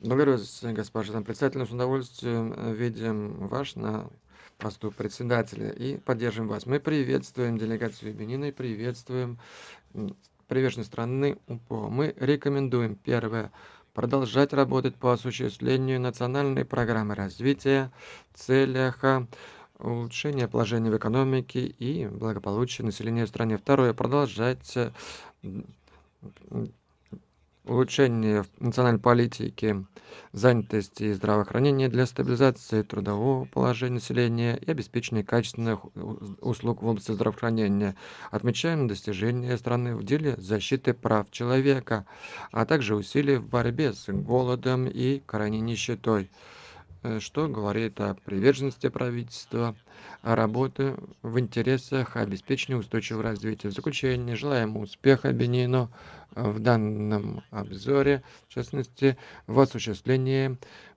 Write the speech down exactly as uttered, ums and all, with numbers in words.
Благодарю вас, госпожа председатель. С удовольствием э, видим ваш на посту председателя и поддержим вас. Мы приветствуем делегацию Бенина и приветствуем м, приверженность страны УПО. Мы рекомендуем, первое, продолжать работать по осуществлению национальной программы развития в целях а, улучшения положения в экономике и благополучия населения в стране. Второе, продолжать э, м, м, улучшение национальной политики занятости и здравоохранения для стабилизации трудового положения населения и обеспечения качественных у- услуг в области здравоохранения. Отмечаем достижения страны в деле защиты прав человека, а также усилия в борьбе с голодом и крайней нищетой, э, что говорит о приверженности правительства, о работе в интересах обеспечения устойчивого развития. В заключение желаем успеха Бенину э, в данном обзоре, в частности, в осуществлении